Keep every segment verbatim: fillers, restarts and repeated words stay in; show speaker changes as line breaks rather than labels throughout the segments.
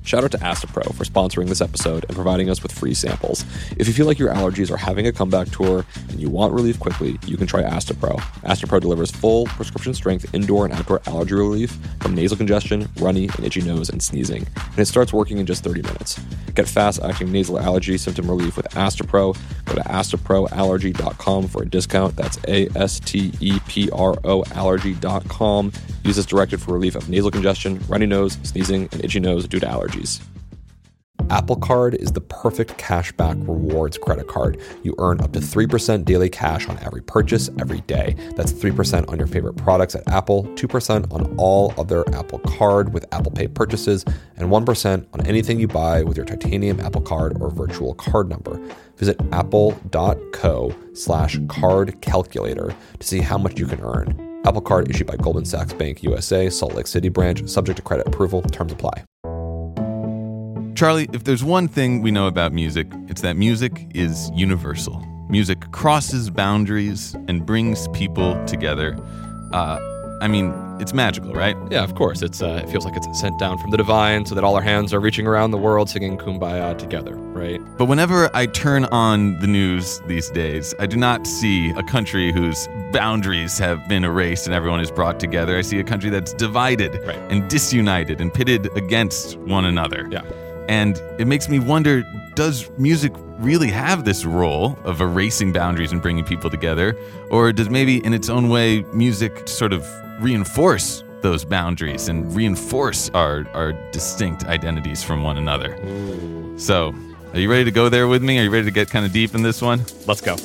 Shout out to Astapro for sponsoring this episode and providing us with free samples. If you feel like your allergies are having a comeback tour and you want relief quickly, you can try Astapro. Astapro delivers full prescription-strength indoor and outdoor allergy relief from nasal congestion, runny and itchy nose, and sneezing. And it starts working in just thirty minutes. Get fast-acting nasal allergy symptom relief with Astapro. Go to astapro allergy dot com for a discount. That's A S T E P R O allergy dot com. Use this directed for relief of nasal congestion, runny nose, sneezing, and itchy nose due to allergies. Apple Card is the perfect cashback rewards credit card. You earn up to three percent daily cash on every purchase every day. That's three percent on your favorite products at Apple, two percent on all other Apple Card with Apple Pay purchases, and one percent on anything you buy with your titanium Apple Card or virtual card number. Visit apple.co slash card calculator to see how much you can earn. Apple Card issued by Goldman Sachs Bank U S A, Salt Lake City branch, subject to credit approval. Terms apply.
Charlie, if there's one thing we know about music, it's that music is universal. Music crosses boundaries and brings people together. Uh, I mean, it's magical, right?
Yeah, of course. It's uh, it feels like it's sent down from the divine so that all our hands are reaching around the world singing Kumbaya together, right?
But whenever I turn on the news these days, I do not see a country whose boundaries have been erased and everyone is brought together. I see a country that's divided
right.
and disunited and pitted against one another.
Yeah.
And it makes me wonder, does music really have this role of erasing boundaries and bringing people together? Or does maybe in its own way music sort of reinforce those boundaries and reinforce our, our distinct identities from one another? Ooh. So, are you ready to go there with me? Are you ready to get kind of deep in this one?
Let's go.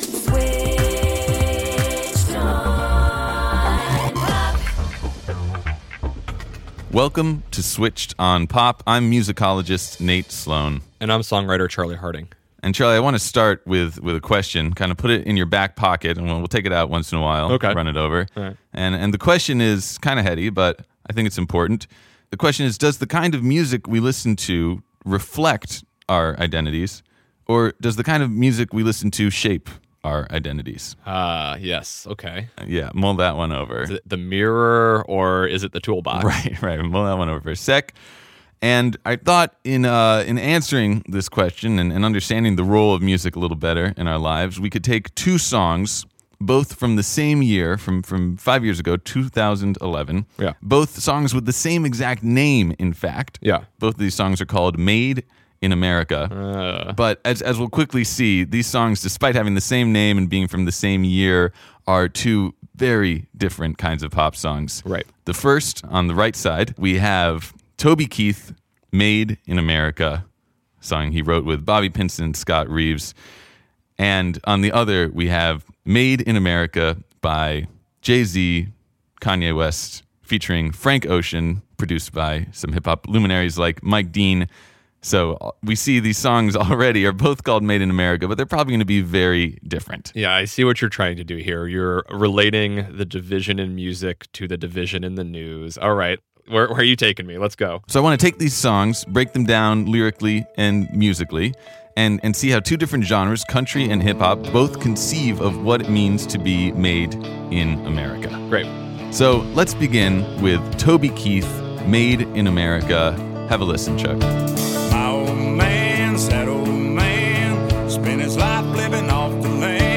Welcome to Switched on Pop. I'm musicologist Nate Sloan.
And I'm songwriter Charlie Harding.
And Charlie, I want to start with, with a question. Kind of put it in your back pocket, and we'll, we'll take it out once in a while.
Okay.
Run it over.
All right.
And, and the question is kind of heady, but I think it's important. The question is, does the kind of music we listen to reflect our identities, or does the kind of music we listen to shape our identities?
Ah, uh, yes. Okay.
Yeah, mull that one over.
Is it the mirror or is it the toolbox?
Right, right. Mull that one over for a sec. And I thought in uh, in answering this question and, and understanding the role of music a little better in our lives, we could take two songs, both from the same year, from, from five years ago, two thousand eleven.
Yeah.
Both songs with the same exact name, in fact.
Yeah.
Both of these songs are called Made in America.
Uh.
But as as we'll quickly see, these songs, despite having the same name and being from the same year, are two very different kinds of pop songs.
Right.
The first, on the right side, we have Toby Keith, Made in America, song he wrote with Bobby Pinson and Scott Reeves. And on the other, we have Made in America by Jay-Z, Kanye West, featuring Frank Ocean, produced by some hip-hop luminaries like Mike Dean. So we see these songs already are both called Made in America, but they're probably going to be very different.
Yeah, I see what you're trying to do here. You're relating the division in music to the division in the news. All right, where, where are you taking me? Let's go.
So I want to take these songs, break them down lyrically and musically, and, and see how two different genres, country and hip-hop, both conceive of what it means to be made in America.
Great.
So let's begin with Toby Keith, Made in America. Have a listen, Chuck.
My old man, sad old man, spent his life living off the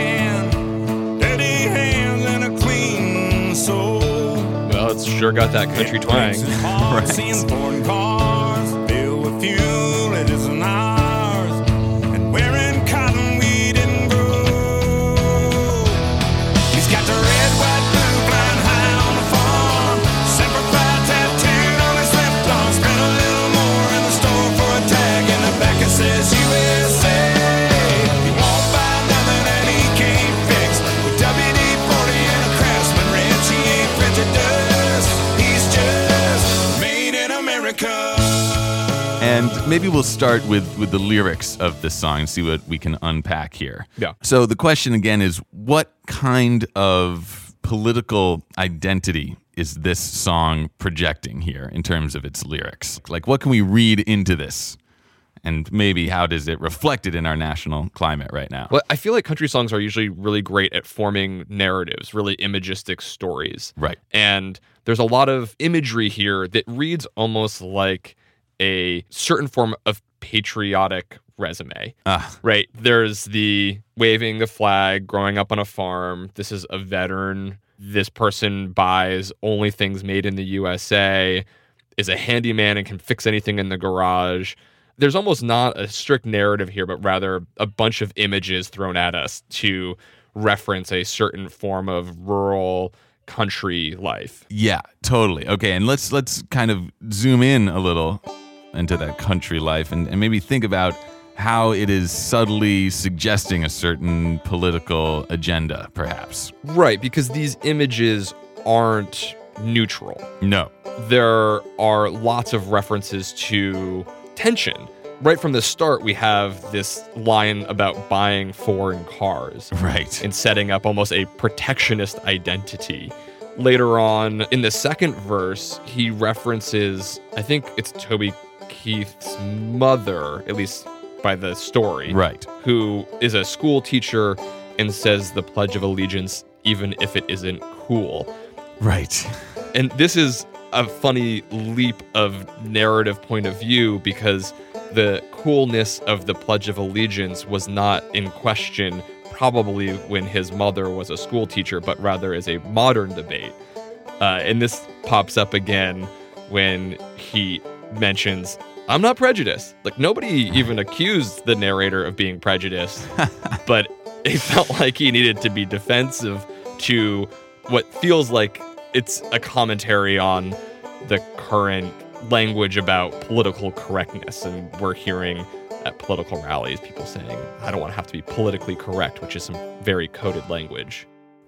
land. Dirty hands and a clean soul.
Well, it's sure got that country twang.
Right. Seeing foreign cars filled with fuel, it isn't ours. And wearing cotton we didn't grow. He's got the red, white, blue flying high on the farm. Semper Fi tattooed on his left arm. Spent a little more in the store for a tag. In the back it says U S A. He won't buy nothing and he can't fix. With W D forty and a Craftsman wrench, he ain't printed dust. He's just made in America.
And maybe we'll start with, with the lyrics of this song and see what we can unpack here.
Yeah.
So the question again is, what kind of political identity is this song projecting here in terms of its lyrics? Like, what can we read into this? And maybe how does it reflect it in our national climate right now?
Well, I feel like country songs are usually really great at forming narratives, really imagistic stories.
Right.
And there's a lot of imagery here that reads almost like a certain form of patriotic resume,
Ah.
right? There's the waving the flag, growing up on a farm. This is a veteran. This person buys only things made in the U S A, is a handyman and can fix anything in the garage. There's almost not a strict narrative here, but rather a bunch of images thrown at us to reference a certain form of rural country life.
Yeah, totally. Okay, and let's let's kind of zoom in a little into that country life and, and maybe think about how it is subtly suggesting a certain political agenda, perhaps.
Right, because these images aren't neutral.
No.
There are lots of references to tension. Right from the start, we have this line about buying foreign cars.
Right.
And setting up almost a protectionist identity. Later on, in the second verse, he references, I think it's Toby Keith's mother, at least by the story.
Right.
Who is a school teacher and says the Pledge of Allegiance, even if it isn't cool.
Right.
And this is a funny leap of narrative point of view because the coolness of the Pledge of Allegiance was not in question probably when his mother was a school teacher, but rather as a modern debate. Uh, and this pops up again when he mentions, I'm not prejudiced. Like, nobody even accused the narrator of being prejudiced, but it felt like he needed to be defensive to what feels like it's a commentary on the current language about political correctness. And we're hearing at political rallies people saying, I don't want to have to be politically correct, which is some very coded language.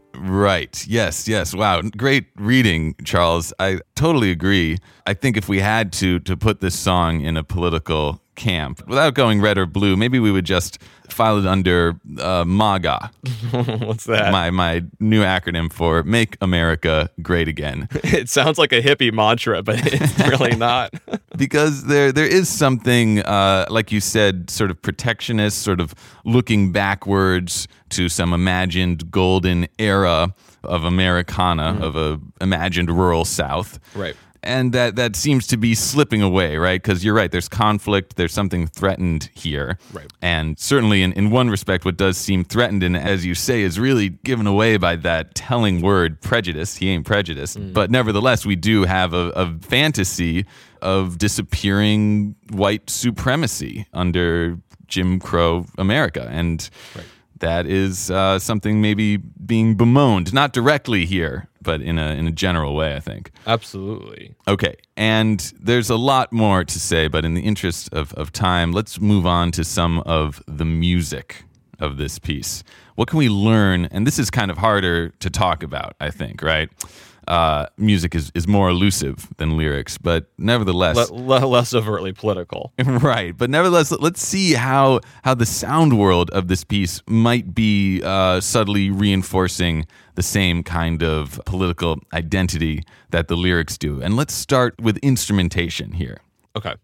Right. Yes, yes. Wow. Great reading, Charles. I totally agree. I think if we had to to put this song in a political camp, without going red or blue, maybe we would just file it under uh, MAGA.
What's that?
My my new acronym for Make America Great Again.
It sounds like a hippie mantra, but it's really not.
Because there there is something, uh, like you said, sort of protectionist, sort of looking backwards to some imagined golden era of Americana, mm-hmm. of a imagined rural South.
Right.
And that, that seems to be slipping away, right? Because you're right, there's conflict, there's something threatened here.
Right.
And certainly in, in one respect, what does seem threatened, and as you say, is really given away by that telling word, prejudice. He ain't prejudiced. Mm. But nevertheless, we do have a, a fantasy of disappearing white supremacy under Jim Crow America. And right. that is uh, something maybe being bemoaned, not directly here, but in a in a general way, I think.
Absolutely.
Okay, and there's a lot more to say, but in the interest of, of time, let's move on to some of the music of this piece. What can we learn? And this is kind of harder to talk about, I think, right? Uh, music is, is more elusive than lyrics, but nevertheless...
Le- le- less overtly political.
Right, but nevertheless, let's see how how the sound world of this piece might be uh, subtly reinforcing the same kind of political identity that the lyrics do. And let's start with instrumentation here.
Okay.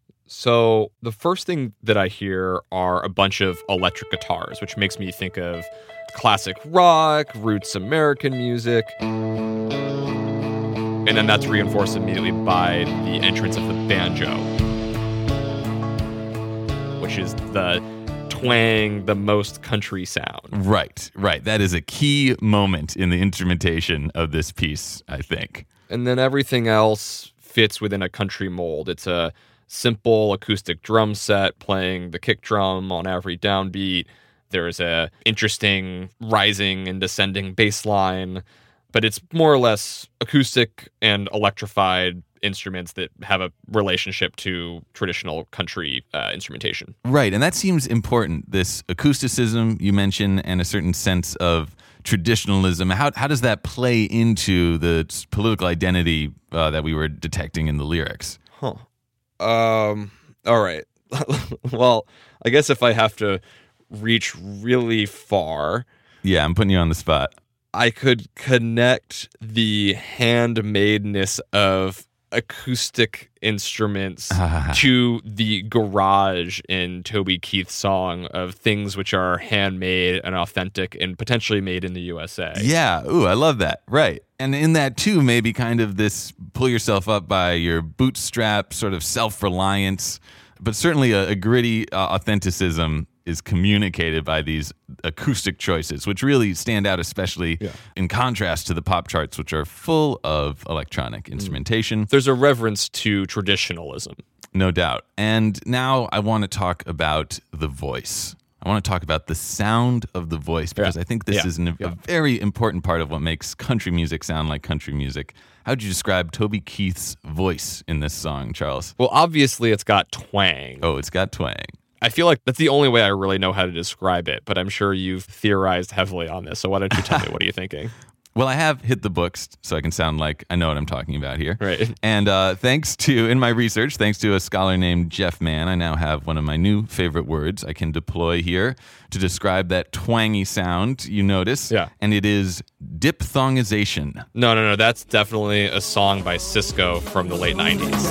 So the first thing that I hear are a bunch of electric guitars, which makes me think of classic rock, roots American music. And then that's reinforced immediately by the entrance of the banjo, which is the twang, the most country sound.
Right, right. That is a key moment in the instrumentation of this piece, I think.
And then everything else fits within a country mold. It's a simple acoustic drum set playing the kick drum on every downbeat. There's a interesting rising and descending bass line, but it's more or less acoustic and electrified instruments that have a relationship to traditional country uh, instrumentation.
Right, and that seems important, this acousticism you mentioned and a certain sense of traditionalism. How how does that play into the political identity uh, that we were detecting in the lyrics?
Huh. Um. All right. Well, I guess if I have to reach really far...
Yeah, I'm putting you on the spot.
I could connect the handmadeness of acoustic instruments to the garage in Toby Keith's song of things which are handmade and authentic and potentially made in the U S A.
Yeah. Ooh, I love that. Right. And in that, too, maybe kind of this pull yourself up by your bootstrap sort of self-reliance, but certainly a, a gritty uh, authenticism is communicated by these acoustic choices, which really stand out, especially yeah. in contrast to the pop charts, which are full of electronic instrumentation.
There's a reverence to traditionalism.
No doubt. And now I want to talk about the voice. I want to talk about the sound of the voice, because yeah. I think this yeah. is an, yeah. a very important part of what makes country music sound like country music. How would you describe Toby Keith's voice in this song, Charles?
Well, obviously it's got twang.
Oh, it's got twang.
I feel like that's the only way I really know how to describe it, but I'm sure you've theorized heavily on this. So why don't you tell me, what are you thinking?
Well, I have hit the books, so I can sound like I know what I'm talking about here.
Right.
And uh, thanks to, in my research, thanks to a scholar named Jeff Mann, I now have one of my new favorite words I can deploy here to describe that twangy sound you notice.
Yeah.
And it is diphthongization.
No, no, no. That's definitely a song by Cisco from the late nineties.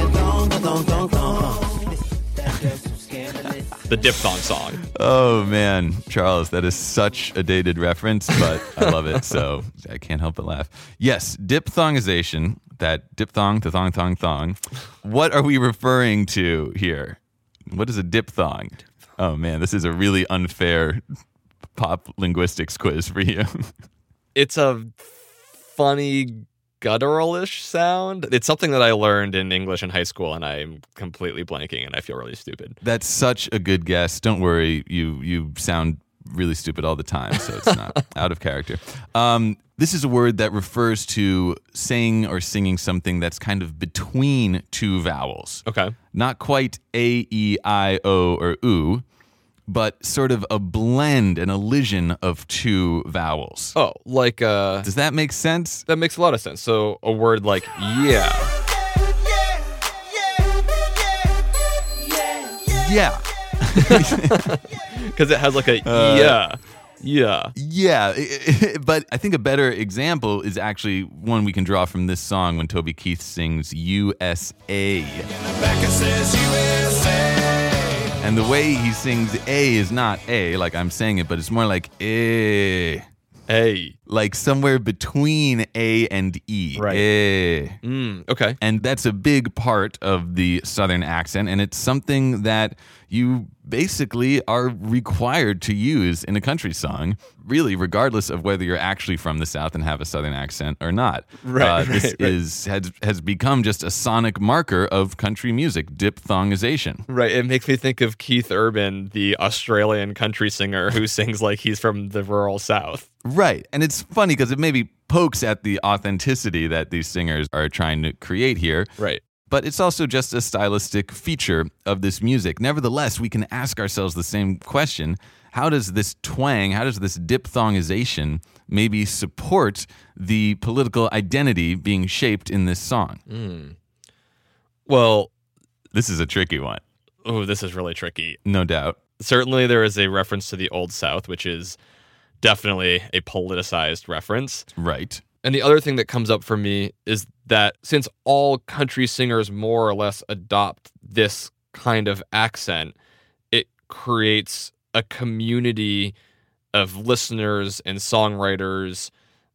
The diphthong song.
Oh, man. Charles, that is such a dated reference, but I love it, so I can't help but laugh. Yes, diphthongization, that diphthong, the thong, thong, thong. What are we referring to here? What is a diphthong? Oh, man, this is a really unfair pop linguistics quiz for you.
It's a funny gutturalish sound. It's something that I learned in English in high school, and I'm completely blanking, and I feel really stupid.
That's such a good guess. Don't worry, you you sound really stupid all the time, so it's not out of character. Um, this is a word that refers to saying or singing something that's kind of between two vowels.
Okay.
Not quite A, E, I, O, or U, but sort of a blend, an elision of two vowels.
Oh, like uh
Does that make sense?
That makes a lot of sense. So a word like yeah.
Yeah.
Because it has like a uh, yeah. Yeah.
Yeah. But I think a better example is actually one we can draw from this song when Toby Keith sings U S A.
Becca says U S A.
And the way he sings A is not A, like I'm saying it, but it's more like A.
A.
Like somewhere between A and E.
Right.
A.
Mm, okay.
And that's a big part of the Southern accent, and it's something that you basically are required to use in a country song, really, regardless of whether you're actually from the South and have a Southern accent or not.
Right.
Uh, this
right,
is has has become just a sonic marker of country music, diphthongization.
Right. It makes me think of Keith Urban, the Australian country singer who sings like he's from the rural South.
Right. And it's funny because it maybe pokes at the authenticity that these singers are trying to create here.
Right.
But it's also just a stylistic feature of this music. Nevertheless, we can ask ourselves the same question. How does this twang, how does this diphthongization maybe support the political identity being shaped in this song?
Mm. Well,
this is a tricky one.
Oh, this is really tricky.
No doubt.
Certainly there is a reference to the Old South, which is definitely a politicized reference.
Right.
And the other thing that comes up for me is that since all country singers more or less adopt this kind of accent, it creates a community of listeners and songwriters,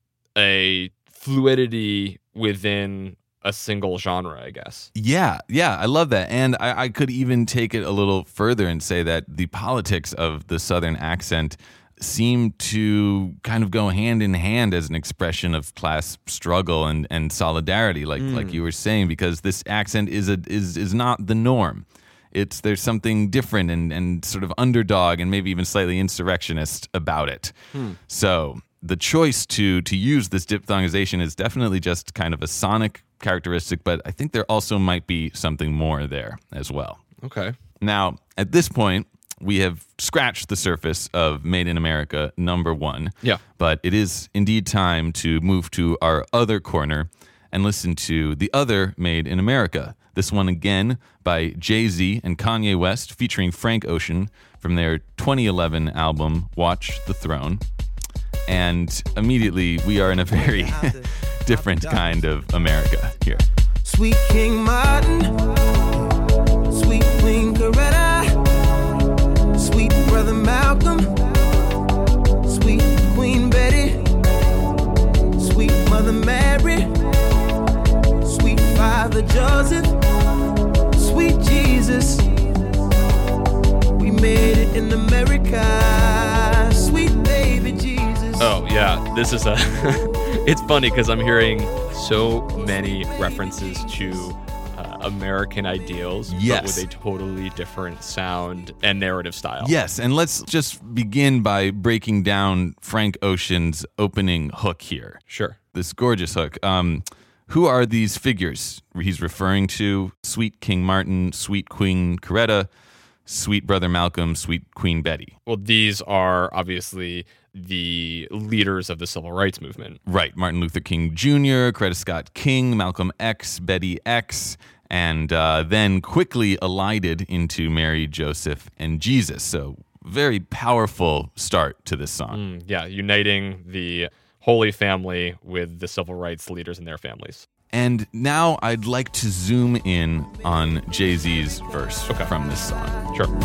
a fluidity within a single genre, I guess.
Yeah, yeah, I love that. And I, I could even take it a little further and say that the politics of the Southern accent seem to kind of go hand in hand as an expression of class struggle and, and solidarity, like mm. like you were saying, because this accent is a is is not the norm. It's there's something different and, and sort of underdog and maybe even slightly insurrectionist about it. Hmm. So the choice to to use this diphthongization is definitely just kind of a sonic characteristic, but I think there also might be something more there as well.
Okay.
Now, at this point, we have scratched the surface of Made in America number one.
Yeah.
But it is indeed time to move to our other corner and listen to the other Made in America. This one again by Jay-Z and Kanye West featuring Frank Ocean from their twenty eleven album Watch the Throne. And immediately we are in a very different kind of America here.
Sweet King Martin, sweet Queen Coretta, sweet Brother Malcolm, sweet Queen Betty, sweet Mother Mary, sweet Father Joseph, sweet Jesus. We made it in America, sweet baby Jesus.
Oh, yeah, this is a... It's funny because I'm hearing so many references to uh, American ideals,
Yes.
but with a totally different sound and narrative style.
Yes, and let's just begin by breaking down Frank Ocean's opening hook here.
Sure.
This gorgeous hook. Um, who are these figures he's referring to? Sweet King Martin, sweet Queen Coretta, sweet Brother Malcolm, sweet Queen Betty.
Well, these are obviously the leaders of the civil rights movement.
Right, Martin Luther King Junior, Coretta Scott King, Malcolm X, Betty X, and uh, then quickly elided into Mary, Joseph, and Jesus. So very powerful start to this song.
Mm, yeah, uniting the Holy Family with the civil rights leaders and their families.
And now I'd like to zoom in on Jay-Z's verse
Okay.
from this song.
Sure.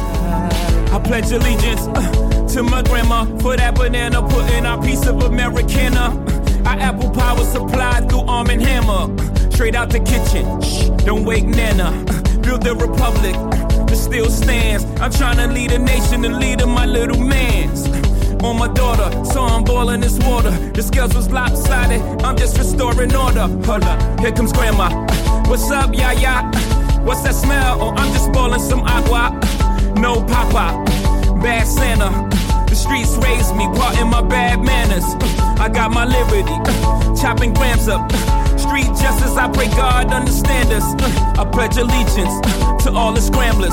I pledge allegiance uh, to my grandma for that banana, putting our piece of Americana. Our apple pie was supplied through Arm and Hammer. Straight out the kitchen, shh, don't wake Nana. Build the republic that still stands. I'm trying to lead a nation and lead my little mans. On my daughter, so I'm boiling this water. The scales was lopsided, I'm just restoring order. Hold up, here comes grandma. What's up, yaya? What's that smell? Oh, I'm just boiling some agua. No papa, bad Santa. The streets raised me, part in my bad manners. I got my liberty, chopping grams up. Street justice, I pray God understand us. I pledge allegiance to all the scramblers.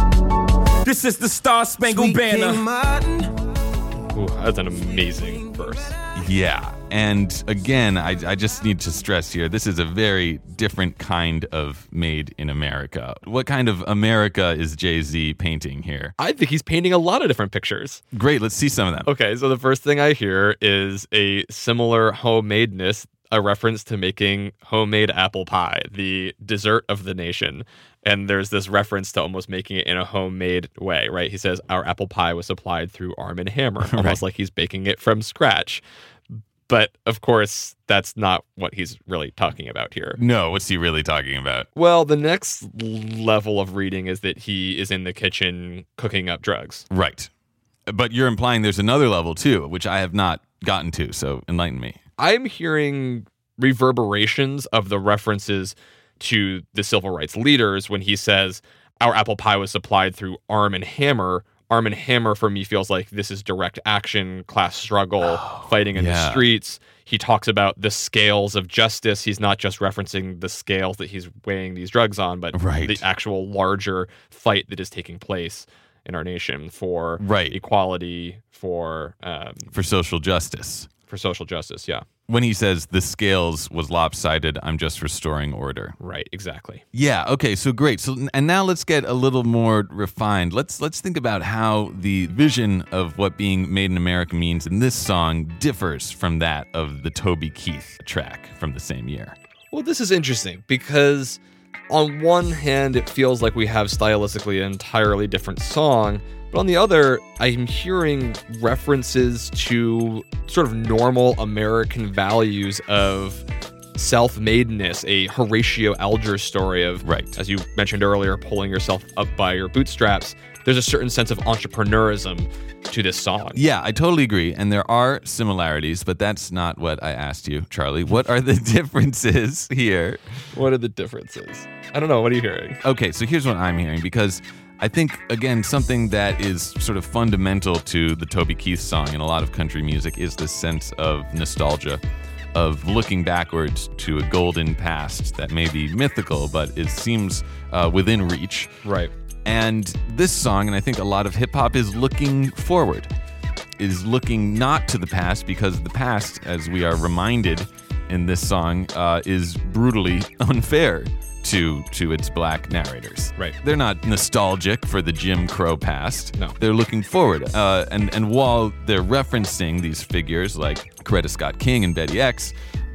This is the Star Spangled
Sweet
Banner.
King Martin.
Ooh, that's an amazing verse.
Yeah, and again, I, I just need to stress here, this is a very different kind of made in America. What kind of America is Jay-Z painting here?
I think he's painting a lot of different pictures.
Great, let's see some of them.
Okay, so the first thing I hear is a similar homemadeness, a reference to making homemade apple pie, the dessert of the nation. And there's this reference to almost making it in a homemade way, right? He says, our apple pie was supplied through Arm and Hammer, almost
Right.
like he's baking it from scratch. But of course, that's not what he's really talking about here.
No, what's he really talking about?
Well, the next level of reading is that he is in the kitchen cooking up drugs.
Right. But you're implying there's another level too, which I have not gotten to, so enlighten me.
I'm hearing reverberations of the references to the civil rights leaders when he says, our apple pie was supplied through Arm and Hammer. Arm and Hammer for me feels like this is direct action, class struggle, oh, fighting in
yeah.
the streets. He talks about the scales of justice. He's not just referencing the scales that he's weighing these drugs on, but
right.
the actual larger fight that is taking place in our nation for
right.
equality, for um,
for social justice.
For social justice, yeah.
When he says the scales was lopsided, I'm just restoring order.
Right, exactly.
Yeah, okay, so great. So and now let's get a little more refined. Let's let's think about how the vision of what being made in America means in this song differs from that of the Toby Keith track from the same year.
Well, this is interesting because on one hand, it feels like we have stylistically an entirely different song. But on the other, I'm hearing references to sort of normal American values of self-madeness, a Horatio Alger story of,
right.
as you mentioned earlier, pulling yourself up by your bootstraps. There's a certain sense of entrepreneurism to this song.
Yeah, I totally agree. And there are similarities, but that's not what I asked you, Charlie. What are the differences here?
What are the differences? I don't know. What are you hearing?
Okay, so here's what I'm hearing, because I think, again, something that is sort of fundamental to the Toby Keith song and a lot of country music is this sense of nostalgia, of looking backwards to a golden past that may be mythical, but it seems uh, within reach.
Right.
And this song, and I think a lot of hip-hop, is looking forward, is looking not to the past, because the past, as we are reminded in this song, uh, is brutally unfair to to its black narrators.
Right.
They're not nostalgic for the Jim Crow past.
No.
They're looking forward. Uh, and, and while they're referencing these figures like Coretta Scott King and Betty X,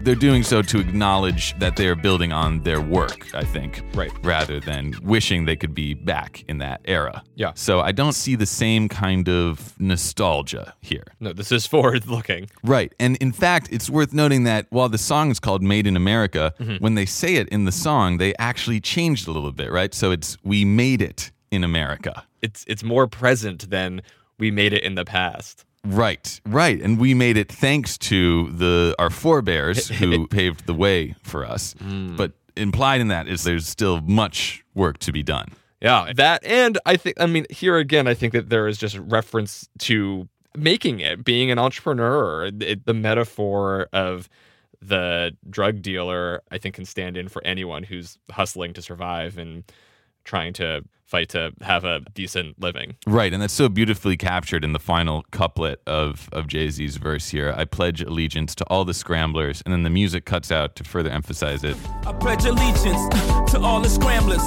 they're doing so to acknowledge that they are building on their work, I think.
Right.
Rather than wishing they could be back in that era.
Yeah.
So I don't see the same kind of nostalgia here.
No, this is forward looking.
Right. And in fact, it's worth noting that while the song is called Made in America,
Mm-hmm.
when they say it in the song, they actually changed a little bit, right? So it's we made it in America.
It's it's more present than we made it in the past.
Right, right. And we made it thanks to the our forebears who paved the way for us.
Mm.
But implied in that is there's still much work to be done.
Yeah, that, and I think, I mean, here again, I think that there is just reference to making it, being an entrepreneur. It, the metaphor of the drug dealer, I think, can stand in for anyone who's hustling to survive and trying to fight to have a decent living.
Right, and that's so beautifully captured in the final couplet of, of Jay-Z's verse here. I pledge allegiance to all the scramblers, and then the music cuts out to further emphasize it.
I pledge allegiance to all the scramblers.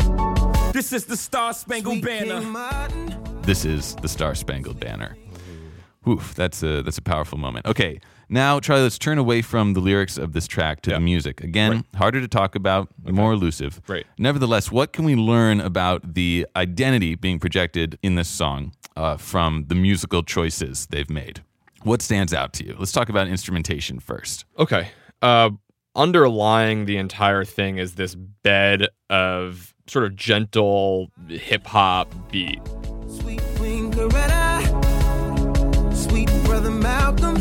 This is the Star Spangled Banner.
This is the Star Spangled Banner. Oof, that's a that's a powerful moment. Okay, now Charlie, let's turn away from the lyrics of this track to
Yeah.
the music. Again,
Right.
harder to talk about, more elusive.
Right.
Nevertheless, what can we learn about the identity being projected in this song uh, from the musical choices they've made? What stands out to you? Let's talk about instrumentation first.
Okay. Uh, underlying the entire thing is this bed of sort of gentle hip hop beat.
Sweet Queen Coretta, sweet brother Malcolm.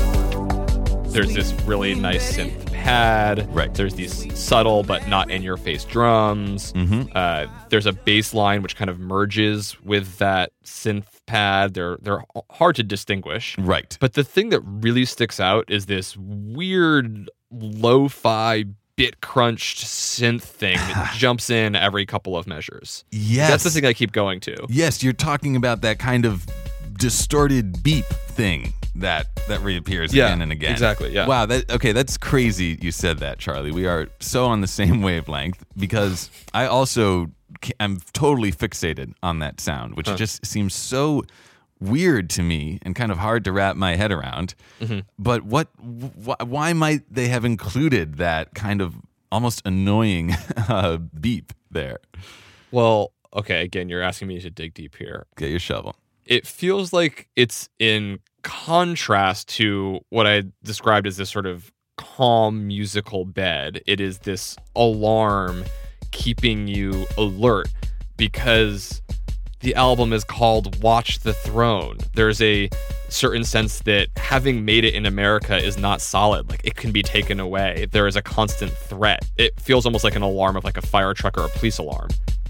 There's this really nice synth pad.
Right.
There's these subtle but not in your face drums.
Mm-hmm.
Uh, there's a bass line which kind of merges with that synth pad. They're they're hard to distinguish.
Right.
But the thing that really sticks out is this weird lo-fi bit crunched synth thing that jumps in every couple of measures.
Yes.
That's the thing I keep going to.
Yes, you're talking about that kind of distorted beep thing that that reappears
Yeah,
again and again.
exactly, yeah.
Wow. That okay. That's crazy. You said that, Charlie. We are so on the same wavelength because I also ca- I'm totally fixated on that sound, which
Huh.
just seems so weird to me and kind of hard to wrap my head around.
Mm-hmm.
But what? Wh- why might they have included that kind of almost annoying uh, beep there?
Well, okay, again, you're asking me to dig deep here.
Get your shovel.
It feels like it's in contrast to what I described as this sort of calm musical bed. It is this alarm keeping you alert because the album is called Watch the Throne. There's a certain sense that having made it in America is not solid. Like, it can be taken away. There is a constant threat. It feels almost like an alarm of like a fire truck or a police alarm.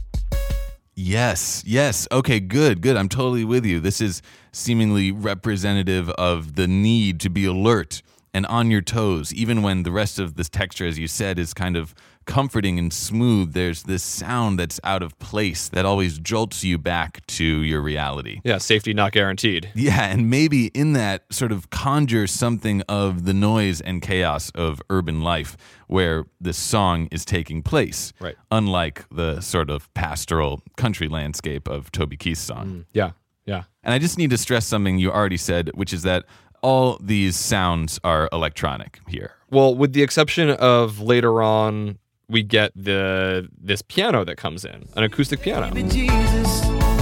Yes, yes. Okay, good, good. I'm totally with you. This is seemingly representative of the need to be alert and on your toes, even when the rest of this texture, as you said, is kind of comforting and smooth. There's this sound that's out of place that always jolts you back to your reality.
Yeah, safety not guaranteed.
Yeah, and maybe in that sort of conjure something of the noise and chaos of urban life where this song is taking place.
Right.
Unlike the sort of pastoral country landscape of Toby Keith's song.
Yeah, yeah.
And I just need to stress something you already said, which is that all these sounds are electronic here.
Well, with the exception of later on, we get the this piano that comes in, an acoustic piano.
Jesus.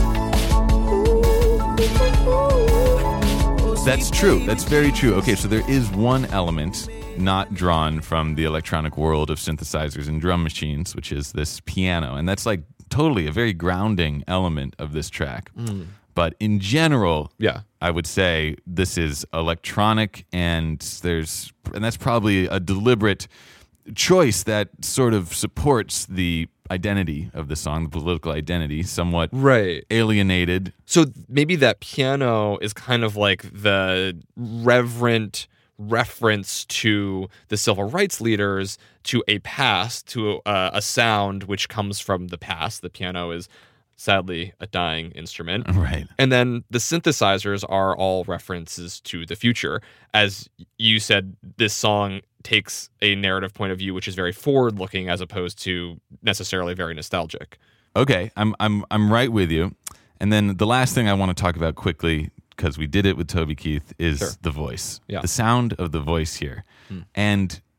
That's true. That's very true. Okay, so there is one element not drawn from the electronic world of synthesizers and drum machines, which is this piano. And that's like totally a very grounding element of this track. But in general,
Yeah.
I would say this is electronic, and there's and that's probably a deliberate choice that sort of supports the identity of the song, the political identity, somewhat
Right.
alienated.
So maybe that piano is kind of like the reverent reference to the civil rights leaders, to a past, to a, a sound which comes from the past. The piano is sadly a dying instrument.
Right.
And then the synthesizers are all references to the future. As you said, this song takes a narrative point of view which is very forward-looking as opposed to necessarily very nostalgic.
Okay, I'm I'm I'm right with you. And then the last thing I want to talk about quickly, because we did it with Toby Keith, is
Sure.
the voice.
Yeah.
The sound of the voice here. And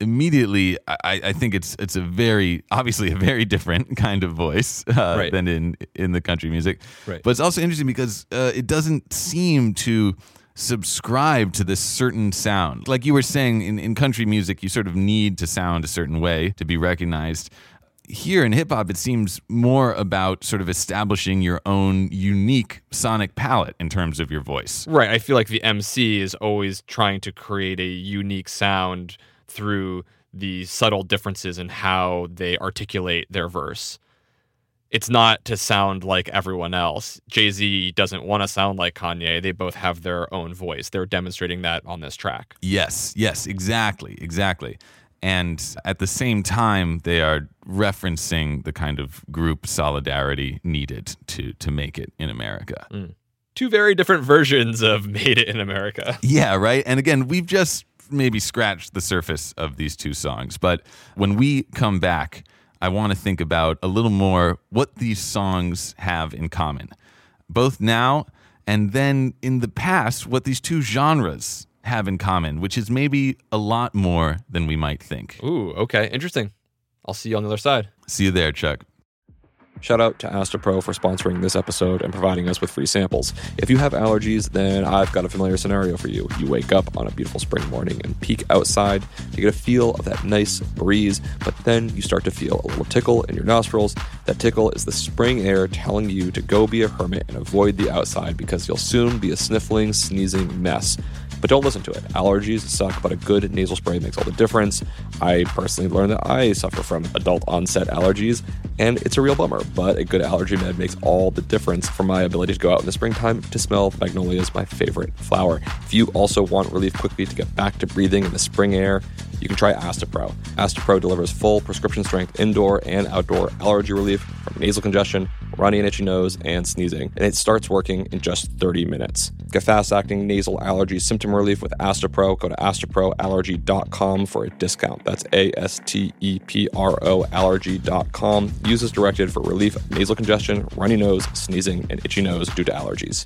immediately, I, I think it's it's a very, obviously a very different kind of voice uh,
Right.
than in, in the country music.
Right.
But it's also interesting because uh, it doesn't seem to subscribe to this certain sound. Like you were saying, in, in country music, you sort of need to sound a certain way to be recognized. Here in hip hop, it seems more about sort of establishing your own unique sonic palette in terms of your voice.
Right. I feel like the M C is always trying to create a unique sound through the subtle differences in how they articulate their verse. It's not to sound like everyone else. Jay-Z doesn't want to sound like Kanye. They both have their own voice. They're demonstrating that on this track.
Yes, yes, exactly, exactly. And at the same time, they are referencing the kind of group solidarity needed to to make it in America.
Mm. Two very different versions of Made It in America.
Yeah, right? And again, we've just maybe scratched the surface of these two songs. But when we come back, I want to think about a little more what these songs have in common, both now and then in the past, what these two genres have in common, which is maybe a lot more than we might think.
Ooh, okay. Interesting. I'll see you on the other side.
See you there, Chuck.
Shout out to Astapro for sponsoring this episode and providing us with free samples. If you have allergies, then I've got a familiar scenario for you. You wake up on a beautiful spring morning and peek outside to get a feel of that nice breeze, but then you start to feel a little tickle in your nostrils. That tickle is the spring air telling you to go be a hermit and avoid the outside because you'll soon be a sniffling, sneezing mess. But don't listen to it. Allergies suck, but a good nasal spray makes all the difference. I personally learned that I suffer from adult onset allergies, and it's a real bummer, but a good allergy med makes all the difference for my ability to go out in the springtime to smell magnolias, my favorite flower. If you also want relief quickly to get back to breathing in the spring air, you can try Astapro. Astapro delivers full prescription strength indoor and outdoor allergy relief from nasal congestion, runny and itchy nose, and sneezing, and it starts working in just thirty minutes. Get fast-acting nasal allergy symptom relief with Astapro. Go to astapro allergy dot com for a discount. That's A S T E P R O allergy dot com. Use as directed for relief of nasal congestion, runny nose, sneezing, and itchy nose due to allergies.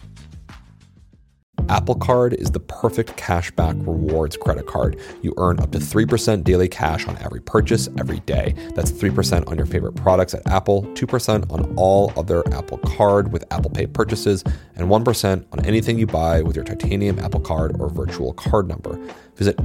Apple Card is the perfect cashback rewards credit card. You earn up to three percent daily cash on every purchase every day. That's three percent on your favorite products at Apple, two percent on all other Apple Card with Apple Pay purchases, and one percent on anything you buy with your titanium Apple Card or virtual card number. Visit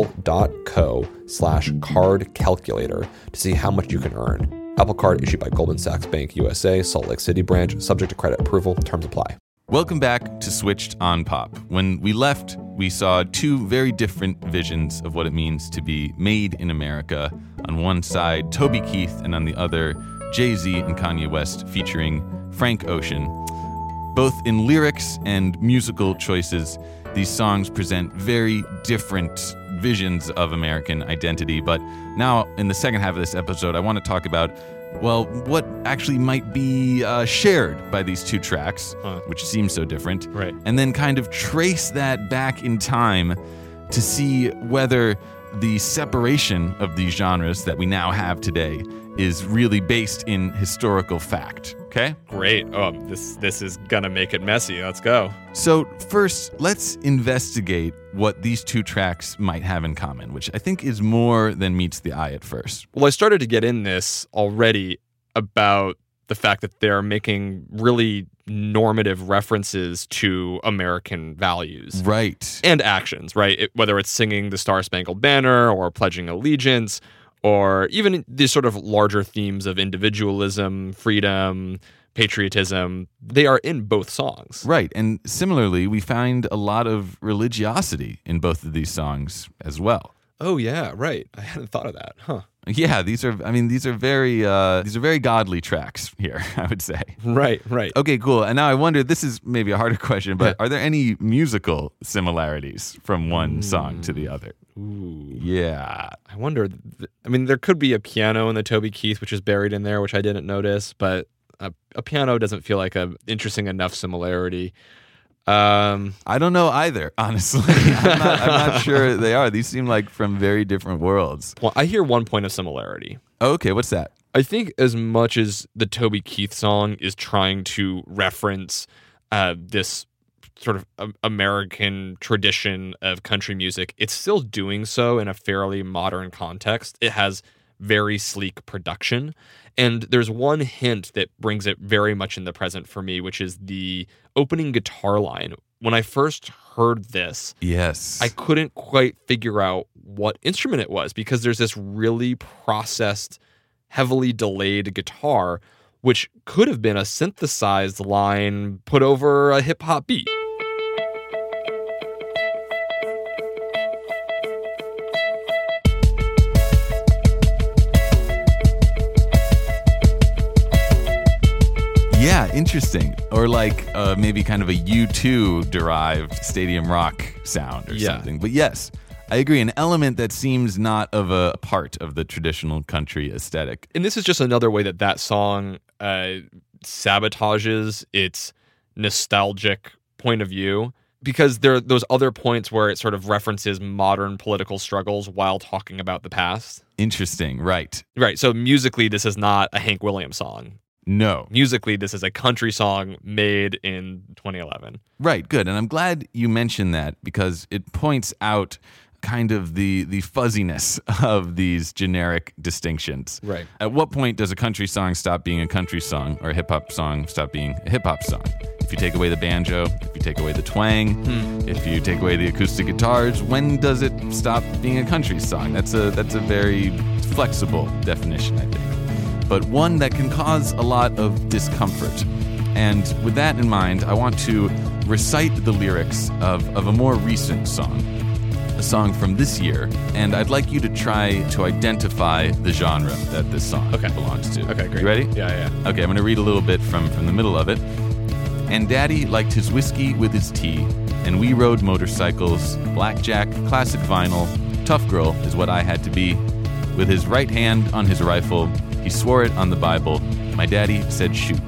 apple.co slash card calculator to see how much you can earn. Apple Card issued by Goldman Sachs Bank U S A, Salt Lake City branch, subject to credit approval. Terms apply.
Welcome back to Switched on Pop. When we left, we saw two very different visions of what it means to be made in America. On one side, Toby Keith, and on the other, Jay-Z and Kanye West featuring Frank Ocean. Both in lyrics and musical choices, these songs present very different visions of American identity. But now, in the second half of this episode, I want to talk about well, what actually might be uh, shared by these two tracks,
Huh.
which seem so different,
Right.
and then kind of trace that back in time to see whether the separation of these genres that we now have today is really based in historical fact. Okay?
Great. Oh, this this is gonna make it messy. Let's go.
So first, let's investigate what these two tracks might have in common, which I think is more than meets the eye at first.
Well, I started to get in this already about the fact that they're making really normative references to American values
Right.
and actions, right? It, whether it's singing the Star Spangled Banner or pledging allegiance, or even these sort of larger themes of individualism, freedom, patriotism, they are in both songs.
Right. And similarly, we find a lot of religiosity in both of these songs as well.
Oh yeah, right. I hadn't thought of that. Huh.
Yeah, these are I mean these are very uh these are very godly tracks here, I would say.
Right, right.
Okay, cool. And now I wonder, this is maybe a harder question, but
Yeah.
are there any musical similarities from one song to the other?
Ooh.
Yeah.
I wonder. Th- I mean, there could be a piano in the Toby Keith, which is buried in there, which I didn't notice, but a, a piano doesn't feel like a interesting enough similarity. Um,
I don't know either, honestly. I'm not, I'm not sure they are. These seem like from very different worlds.
well, I hear one point of similarity.
Okay, what's that?
I think as much as the Toby Keith song is trying to reference uh, this sort of um, American tradition of country music, it's still doing so in a fairly modern context. It has very sleek production. And there's one hint that brings it very much in the present for me, which is the opening guitar line. When I first heard this,
yes,
I couldn't quite figure out what instrument it was because there's this really processed, heavily delayed guitar, which could have been a synthesized line put over a hip hop beat.
Yeah, interesting. Or like uh, maybe kind of a U two derived stadium rock sound or
Yeah.
something. But yes, I agree. An element that seems not of a part of the traditional country aesthetic.
And this is just another way that that song uh, sabotages its nostalgic point of view, because there are those other points where it sort of references modern political struggles while talking about the past.
Interesting, right.
Right. So musically, this is not a Hank Williams song.
No.
Musically, this is a country song made in twenty eleven.
Right, good. And I'm glad you mentioned that because it points out kind of the the fuzziness of these generic distinctions.
Right.
At what point does a country song stop being a country song or a hip-hop song stop being a hip-hop song? If you take away the banjo, if you take away the twang,
Hmm.
if you take away the acoustic guitars, when does it stop being a country song? That's a that's a very flexible definition, I think, but one that can cause a lot of discomfort. And with that in mind, I want to recite the lyrics of, of a more recent song, a song from this year, and I'd like you to try to identify the genre that this song
Okay.
belongs to.
Okay, great.
You ready?
Yeah, yeah.
Okay, I'm going to read a little bit from, from the middle of it. And Daddy liked his whiskey with his tea, and we rode motorcycles, blackjack, classic vinyl, tough girl is what I had to be. With his right hand on his rifle, he swore it on the Bible. My daddy said shoot.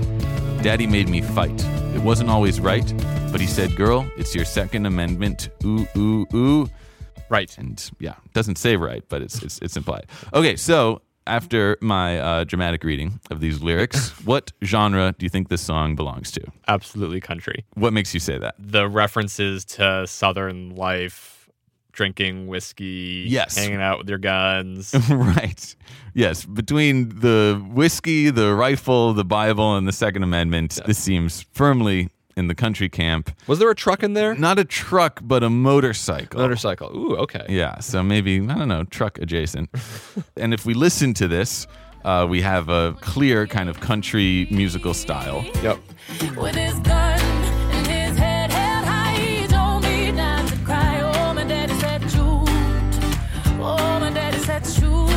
Daddy made me fight. It wasn't always right, but he said, girl, it's your Second Amendment. Ooh, ooh, ooh.
Right.
And yeah, doesn't say right, but it's it's, it's implied. Okay, so after my uh, dramatic reading of these lyrics, what genre do you think this song belongs to?
Absolutely country.
What makes you say that?
The references to Southern life, drinking whiskey,
Yes.
hanging out with your guns.
Right. Yes. Between the whiskey, the rifle, the Bible, and the Second Amendment, this seems firmly in the country camp.
Was there a truck in there?
Not a truck, but a motorcycle.
Motorcycle. Ooh, okay.
Yeah. So maybe, I don't know, truck adjacent. And if we listen to this, uh, we have a clear kind of country musical style.
Yep.
With his gun and his head held high, he told me not to cry. Oh, my daddy said shoot. Oh, my daddy said shoot.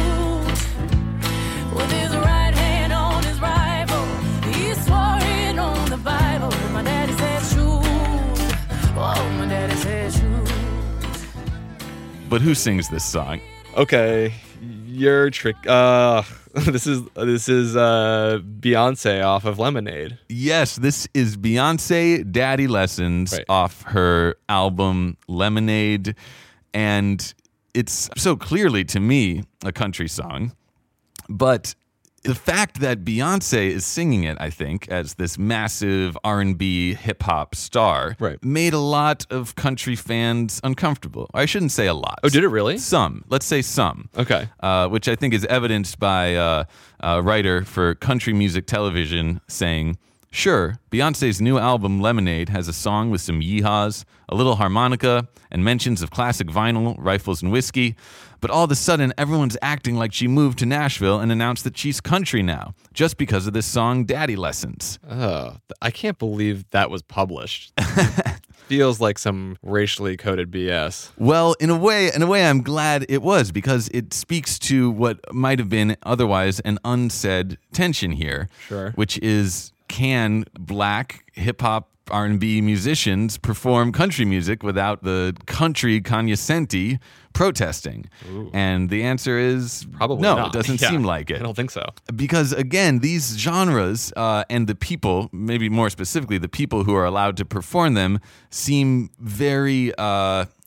With his right hand on his rifle, he swore it on the Bible. My daddy said shoot. Oh, my daddy said shoot.
But who sings this song?
Okay. You're trick. Uh, this is this is uh Beyonce off of Lemonade.
Yes, this is Beyonce Daddy Lessons
Right.
off her album Lemonade. And it's so clearly, to me, a country song. But the fact that Beyonce is singing it, I think, as this massive R and B hip-hop star,
Right.
made a lot of country fans uncomfortable. I shouldn't say a lot.
Oh, did it really?
Some. Let's say some.
Okay.
Uh, which I think is evidenced by uh, a writer for Country Music Television saying, sure, Beyonce's new album Lemonade has a song with some yeehaws, a little harmonica, and mentions of classic vinyl, rifles, and whiskey. But all of a sudden, everyone's acting like she moved to Nashville and announced that she's country now, just because of this song, Daddy Lessons.
Oh, I can't believe that was published. Feels like some racially coded B S.
Well, in a way, in a way, I'm glad it was, because it speaks to what might have been otherwise an unsaid tension here.
Sure.
Which is, can black hip-hop R and B musicians perform country music without the country cognoscenti protesting?
Ooh.
And the answer is
Probably
no,
not.
it doesn't
Yeah,
seem like it.
I don't think so.
Because again, these genres uh, and the people, maybe more specifically, the people who are allowed to perform them, seem very uh,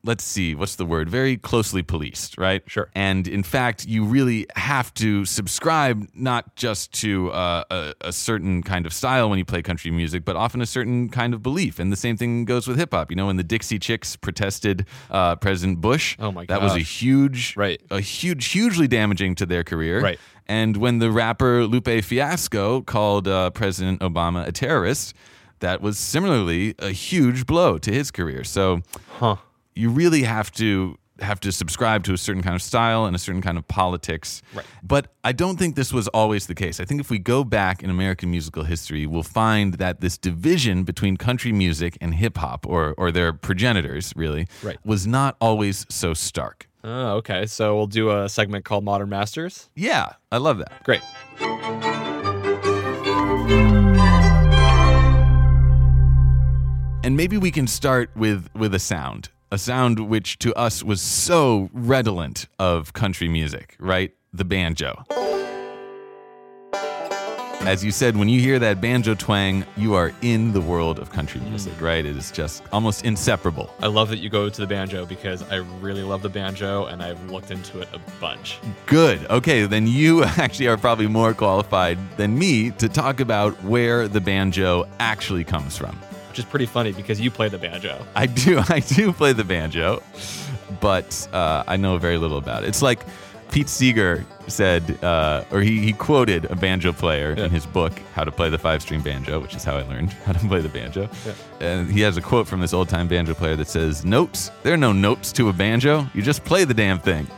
let's see, what's the word? Very closely policed, right?
Sure.
And in fact, you really have to subscribe not just to uh, a, a certain kind of style when you play country music, but often a certain kind of belief. And the same thing goes with hip hop. You know, when the Dixie Chicks protested uh, President Bush,
Oh my
that was a
gosh.
huge,
Right.
a huge, hugely damaging to their career.
Right.
And when the rapper Lupe Fiasco called uh, President Obama a terrorist, that was similarly a huge blow to his career. So,
Huh.
you really have to have to subscribe to a certain kind of style and a certain kind of politics.
Right.
But I don't think this was always the case. I think if we go back in American musical history, we'll find that this division between country music and hip hop, or or their progenitors, really,
Right.
was not always so stark.
Oh, okay. So we'll do a segment called Modern Masters.
Yeah, I love that.
Great.
And maybe we can start with with a sound. A sound which to us was so redolent of country music, right? The banjo. As you said, when you hear that banjo twang, you are in the world of country music, right? It is just almost inseparable.
I love that you go to the banjo because I really love the banjo and I've looked into it a bunch.
Good. Okay, then you actually are probably more qualified than me to talk about where the banjo actually comes from.
Which is pretty funny because you play the banjo.
I do. I do play the banjo, but uh, I know very little about it. It's like Pete Seeger said, uh, or he, he quoted a banjo player
Yeah.
in his book, How to Play the Five-String Banjo, which is how I learned how to play the banjo.
Yeah.
And he has a quote from this old-time banjo player that says, "Notes? There are no notes to a banjo. You just play the damn thing."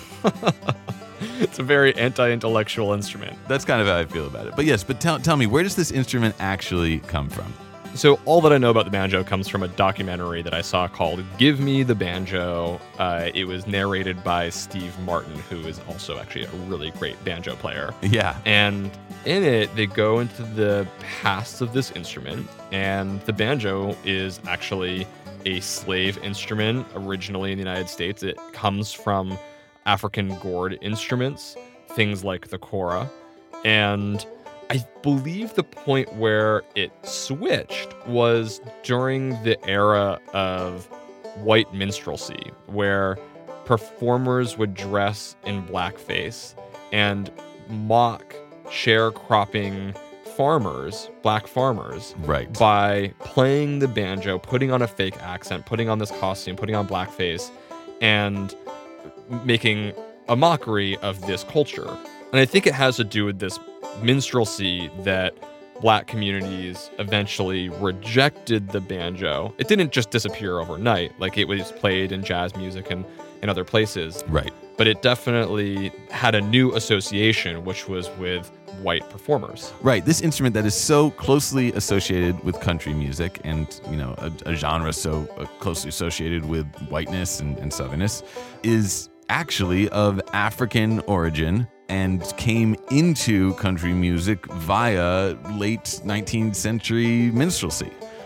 It's a very anti-intellectual instrument.
That's kind of how I feel about it. But yes, but tell, tell me, where does this instrument actually come from?
So all that I know about the banjo comes from a documentary that I saw called Give Me the Banjo. Uh, it was narrated by Steve Martin, who is also actually a really great banjo player.
Yeah.
And in it, they go into the past of this instrument, and the banjo is actually a slave instrument originally in the United States. It comes from African gourd instruments, things like the kora, and I believe the point where it switched was during the era of white minstrelsy, where performers would dress in blackface and mock sharecropping farmers, black farmers,
Right.
by playing the banjo, putting on a fake accent, putting on this costume, putting on blackface, and making a mockery of this culture. And I think it has to do with this minstrelsy that black communities eventually rejected the banjo. It didn't just disappear overnight, like it was played in jazz music and in other places,
Right.
but it definitely had a new association, which was with white performers.
Right, this instrument that is so closely associated with country music and, you know, a, a genre so uh, closely associated with whiteness and, and southernness is actually of African origin and came into country music via late nineteenth century minstrelsy.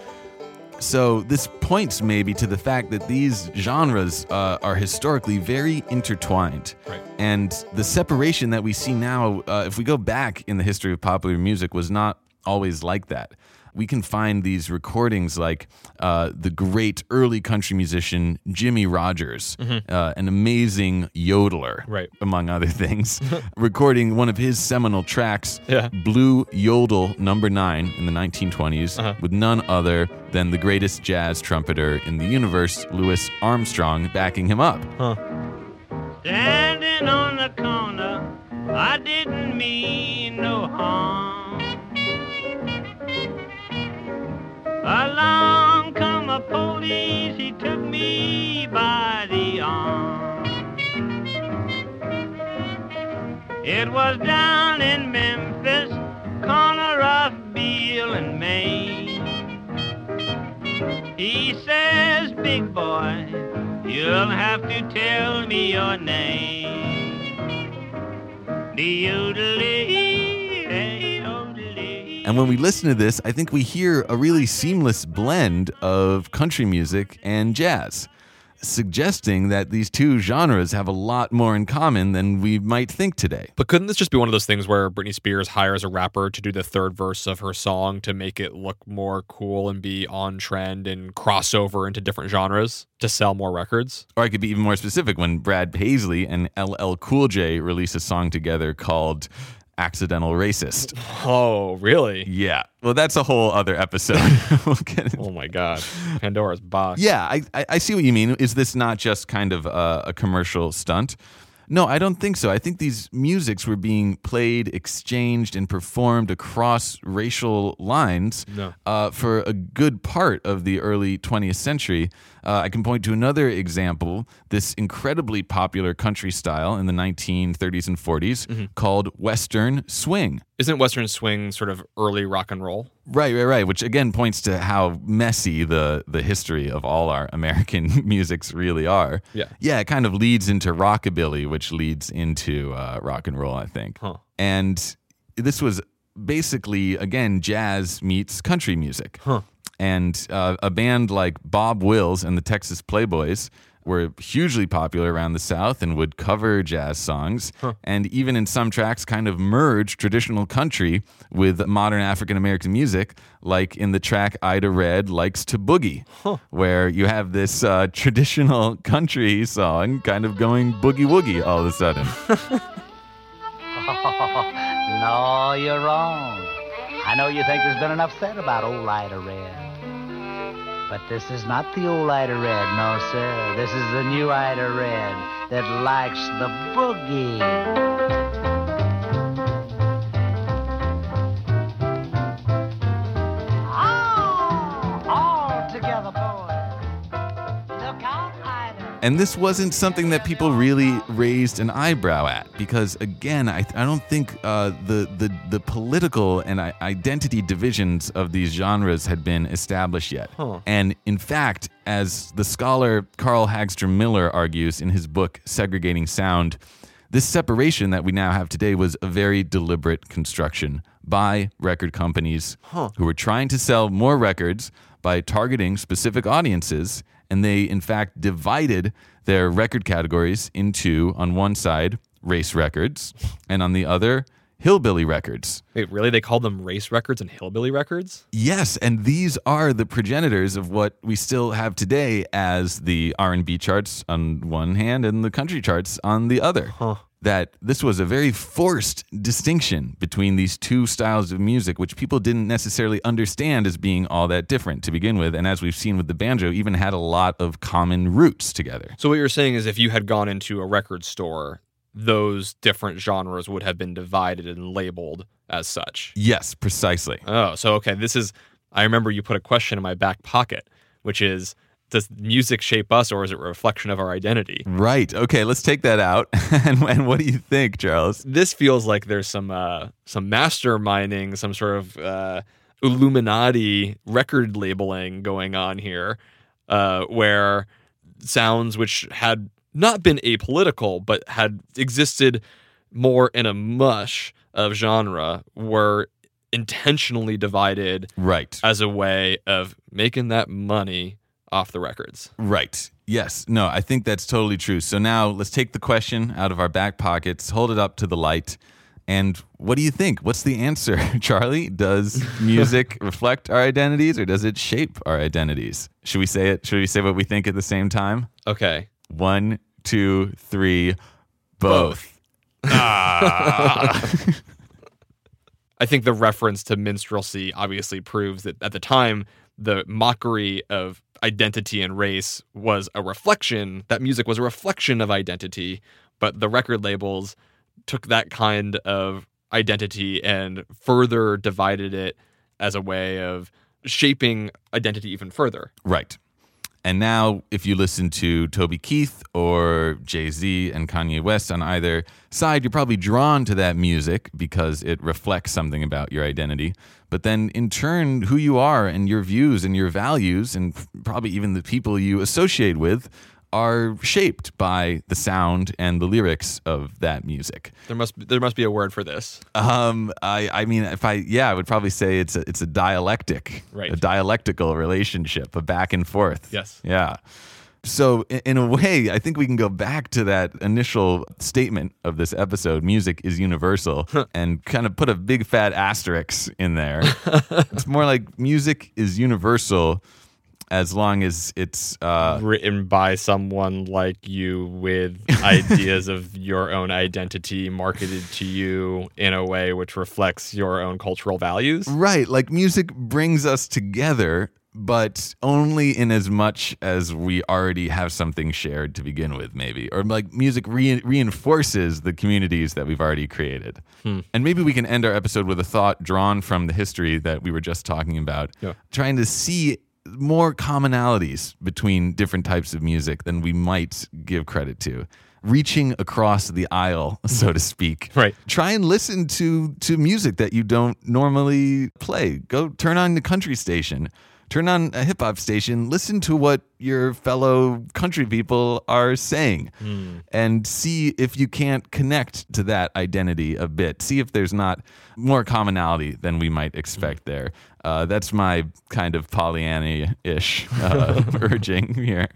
So this points maybe to the fact that these genres uh, are historically very intertwined.
Right.
And the separation that we see now, uh, if we go back in the history of popular music, was not always like that. We can find these recordings like uh, the great early country musician Jimmy Rogers, uh, an amazing yodeler,
Right.
among other things, recording one of his seminal tracks,
Yeah.
Blue Yodel Number Nine, in the nineteen twenties,
Uh-huh.
with none other than the greatest jazz trumpeter in the universe, Louis Armstrong, backing him up.
Standing on the corner, I didn't mean no harm. Along come a police, he took me by the arm. It was down in Memphis, corner of Beale and Main. He says, big boy, you'll have to tell me your name. De-oodle-dee, oodle-dee.
And when we listen to this, I think we hear a really seamless blend of country music and jazz. suggesting that these two genres have a lot more in common than we might think today.
But couldn't this just be one of those things where Britney Spears hires a rapper to do the third verse of her song to make it look more cool and be on trend and cross over into different genres to sell more records?
Or I could be even more specific. When Brad Paisley and L L Cool J released a song together called Accidental Racist.
Oh, really?
Yeah. Well, that's a whole other episode. We'll get into.
Oh my God. Pandora's box.
Yeah, I, I, I see what you mean. Is this not just kind of a, a commercial stunt? No, I don't think so. I think these musics were being played, exchanged, and performed across racial lines
No.
uh, for a good part of the early twentieth century. Uh, I can point to another example, this incredibly popular country style in the nineteen thirties and forties called Western swing.
Isn't Western swing sort of early rock and roll?
Right, right, right. Which again points to how messy the the history of all our American musics really are.
Yeah.
Yeah, it kind of leads into rockabilly, which leads into uh, rock and roll, I think.
Huh.
And this was basically, again, jazz meets country music.
Huh.
And uh, a band like Bob Wills and the Texas Playboys were hugely popular around the South and would cover jazz songs,
Huh.
and even in some tracks kind of merge traditional country with modern African-American music, like in the track Ida Red Likes to Boogie,
Huh.
where you have this uh, traditional country song kind of going boogie-woogie all of a sudden.
No, you're wrong. I know you think there's been enough said about old Ida Red. But this is not the old Ida Red, no, sir. This is the new Ida Red that likes the boogie. Oh, all together, boys. Look out, Ida.
And this wasn't something that people really raised an eyebrow at, because again, I, I don't think uh, the, the the political and I- identity divisions of these genres had been established yet.
Huh.
And in fact, as the scholar Carl Hagstrom Miller argues in his book Segregating Sound, this separation that we now have today was a very deliberate construction by record companies
Huh.
who were trying to sell more records by targeting specific audiences. And they, in fact, divided their record categories into, on one side, race records, and on the other, hillbilly records.
Wait, really? They called them race records and hillbilly records?
Yes, and these are the progenitors of what we still have today as the R and B charts on one hand and the country charts on the other.
Huh.
That this was a very forced distinction between these two styles of music, which people didn't necessarily understand as being all that different to begin with. And as we've seen with the banjo, even had a lot of common roots together.
So what you're saying is if you had gone into a record store, those different genres would have been divided and labeled as such.
Yes, precisely.
Oh, so okay, this is, I remember you put a question in my back pocket, which is, does music shape us or is it a reflection of our identity?
Right. Okay, let's take that out. and, and what do you think, Charles?
This feels like there's some uh, some masterminding, some sort of uh, Illuminati record labeling going on here, uh, where sounds which had not been apolitical but had existed more in a mush of genre were intentionally divided
Right.
as a way of making that money off the records.
Right. Yes. No, I think that's totally true. So now let's take the question out of our back pockets, hold it up to the light, and what do you think? What's the answer, Charlie? Does music reflect our identities or does it shape our identities? Should we say it? Should we say what we think at the same time?
Okay.
One, two, three, both.
I think the reference to minstrelsy obviously proves that at the time, the mockery of identity and race was a reflection, that music was a reflection of identity, but the record labels took that kind of identity and further divided it as a way of shaping identity even further.
Right. And now, if you listen to Toby Keith or Jay-Z and Kanye West on either side, you're probably drawn to that music because it reflects something about your identity. But then, in turn, who you are and your views and your values, and probably even the people you associate with, are shaped by the sound and the lyrics of that music.
There must there must be a word for this.
Um, I, I mean, if I, yeah, I would probably say it's a, it's a dialectic,
Right.
a dialectical relationship, a back and forth.
Yes.
Yeah. So in, in a way, I think we can go back to that initial statement of this episode, music is universal, and kind of put a big fat asterisk in there. It's more like music is universal as long as it's uh,
written by someone like you with ideas of your own identity marketed to you in a way which reflects your own cultural values.
Right. Like music brings us together, but only in as much as we already have something shared to begin with, maybe. Or like music re- reinforces the communities that we've already created. Hmm. And maybe we can end our episode with a thought drawn from the history that we were just talking about, yeah. trying to see more commonalities between different types of music than we might give credit to. Reaching across the aisle, so to speak.
Right.
Try and listen to to music that you don't normally play. Go turn on the country station. Turn on a hip hop station. Listen to what your fellow country people are saying, mm. and see if you can't connect to that identity a bit. See if there's not more commonality than we might expect mm. there. Uh, that's my kind of Pollyanna-ish uh, urging here.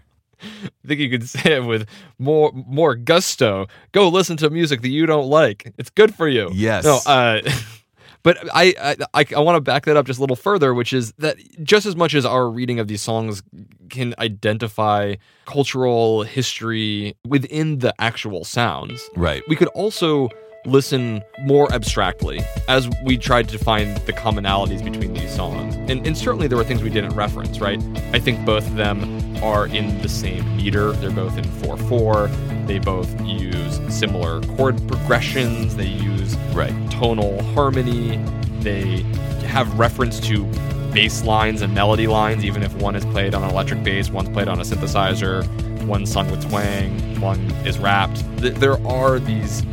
I think you could say it with more more gusto. Go listen to music that you don't like. It's good for you.
Yes.
No. Uh, But I I, I, I want to back that up just a little further, which is that just as much as our reading of these songs can identify cultural history within the actual sounds,
right,
we could also listen more abstractly as we tried to find the commonalities between these songs. And, and certainly there were things we didn't reference, right? I think both of them are in the same meter. They're both in four four. They both use similar chord progressions. They use
right.
tonal harmony. They have reference to bass lines and melody lines, even if one is played on an electric bass, one's played on a synthesizer, one's sung with twang, one is rapped. There are these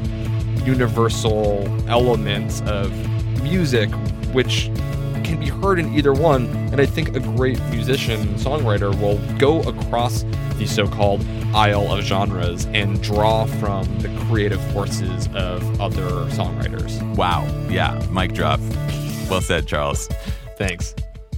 universal elements of music which can be heard in either one, and I think a great musician, songwriter will go across the so-called aisle of genres and draw from the creative forces of other songwriters.
Wow. Yeah, mic drop. Well said, Charles.
Thanks.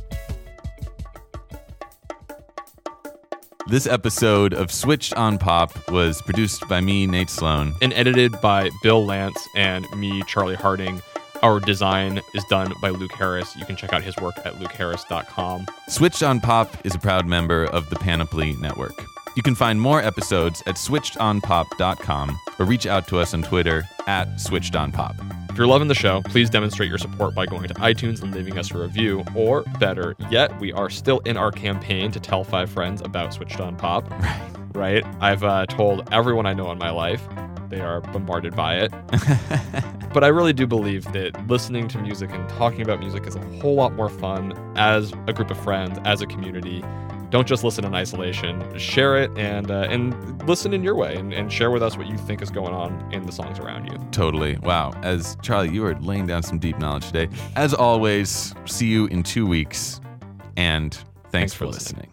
This episode of Switched on Pop was produced by me, Nate Sloan.
And edited by Bill Lance and me, Charlie Harding. Our design is done by Luke Harris. You can check out his work at luke harris dot com.
Switched on Pop is a proud member of the Panoply Network. You can find more episodes at switched on pop dot com or reach out to us on Twitter at switched on pop.
If you're loving the show, please demonstrate your support by going to iTunes and leaving us a review. Or better yet, we are still in our campaign to tell five friends about Switched on Pop.
Right.
Right? I've uh, told everyone I know in my life. They are bombarded by it. But I really do believe that listening to music and talking about music is a whole lot more fun as a group of friends, as a community. Don't just listen in isolation. Share it and uh, and listen in your way and, and share with us what you think is going on in the songs around you.
Totally. Wow. As Charlie, you are laying down some deep knowledge today. As always, see you in two weeks. And thanks, thanks for, for listening. listening.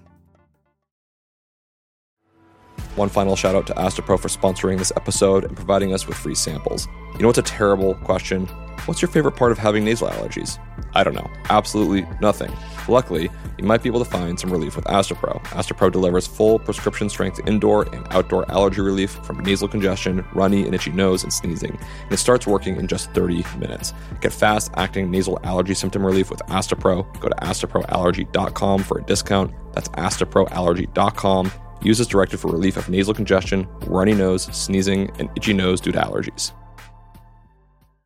One final shout out to Astapro for sponsoring this episode and providing us with free samples. You know what's a terrible question? What's your favorite part of having nasal allergies? I don't know. Absolutely nothing. Luckily, you might be able to find some relief with Astapro. Astapro delivers full prescription strength indoor and outdoor allergy relief from nasal congestion, runny and itchy nose, and sneezing. And it starts working in just thirty minutes. Get fast acting nasal allergy symptom relief with Astapro. Go to astapro allergy dot com for a discount. That's astapro allergy dot com. Use as directed for relief of nasal congestion, runny nose, sneezing, and itchy nose due to allergies.